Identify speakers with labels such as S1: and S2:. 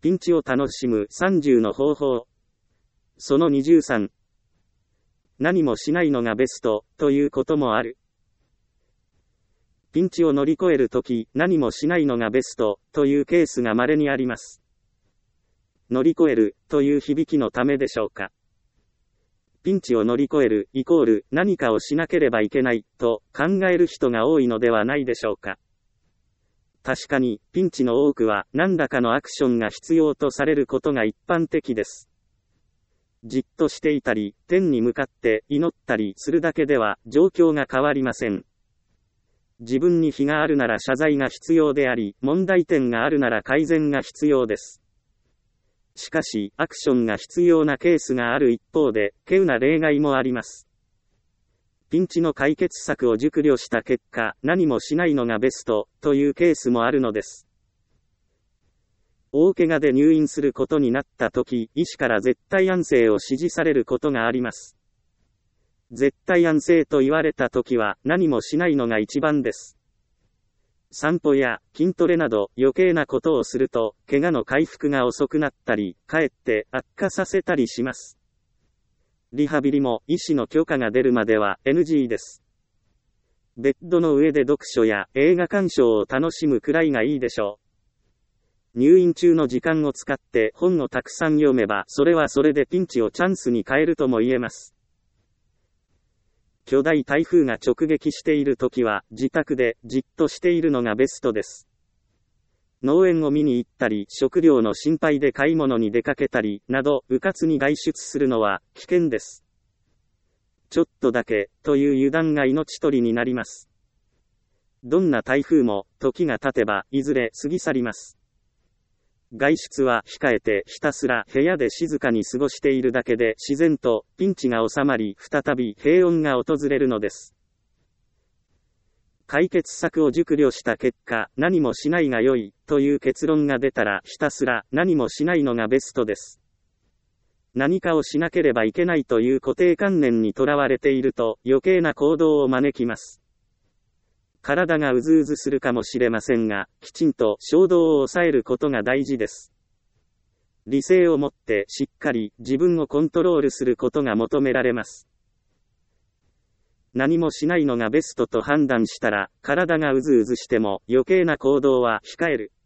S1: ピンチを楽しむ30の方法。その23。何もしないのがベスト、ということもある。ピンチを乗り越えるとき、何もしないのがベスト、というケースが稀にあります。乗り越える、という響きのためでしょうか。ピンチを乗り越える、イコール、何かをしなければいけない、と考える人が多いのではないでしょうか。確かに、ピンチの多くは、何らかのアクションが必要とされることが一般的です。じっとしていたり、天に向かって祈ったりするだけでは、状況が変わりません。自分に非があるなら謝罪が必要であり、問題点があるなら改善が必要です。しかし、アクションが必要なケースがある一方で、稀有な例外もあります。ピンチの解決策を熟慮した結果、何もしないのがベスト、というケースもあるのです。大怪我で入院することになったとき、医師から絶対安静を指示されることがあります。絶対安静と言われたときは、何もしないのが一番です。散歩や筋トレなど余計なことをすると、怪我の回復が遅くなったり、かえって悪化させたりします。リハビリも医師の許可が出るまでは NG です。ベッドの上で読書や映画鑑賞を楽しむくらいがいいでしょう。入院中の時間を使って本をたくさん読めば、それはそれでピンチをチャンスに変えるとも言えます。巨大台風が直撃しているときは、自宅でじっとしているのがベストです。農園を見に行ったり、食料の心配で買い物に出かけたり、など、迂闊に外出するのは危険です。ちょっとだけ、という油断が命取りになります。どんな台風も、時が経てば、いずれ過ぎ去ります。外出は控えてひたすら部屋で静かに過ごしているだけで自然とピンチが収まり再び平穏が訪れるのです。解決策を熟慮した結果、何もしないが良いという結論が出たらひたすら何もしないのがベストです。何かをしなければいけないという固定観念にとらわれていると余計な行動を招きます。体がうずうずするかもしれませんが、きちんと衝動を抑えることが大事です。理性をもってしっかり自分をコントロールすることが求められます。何もしないのがベストと判断したら、体がうずうずしても余計な行動は控える。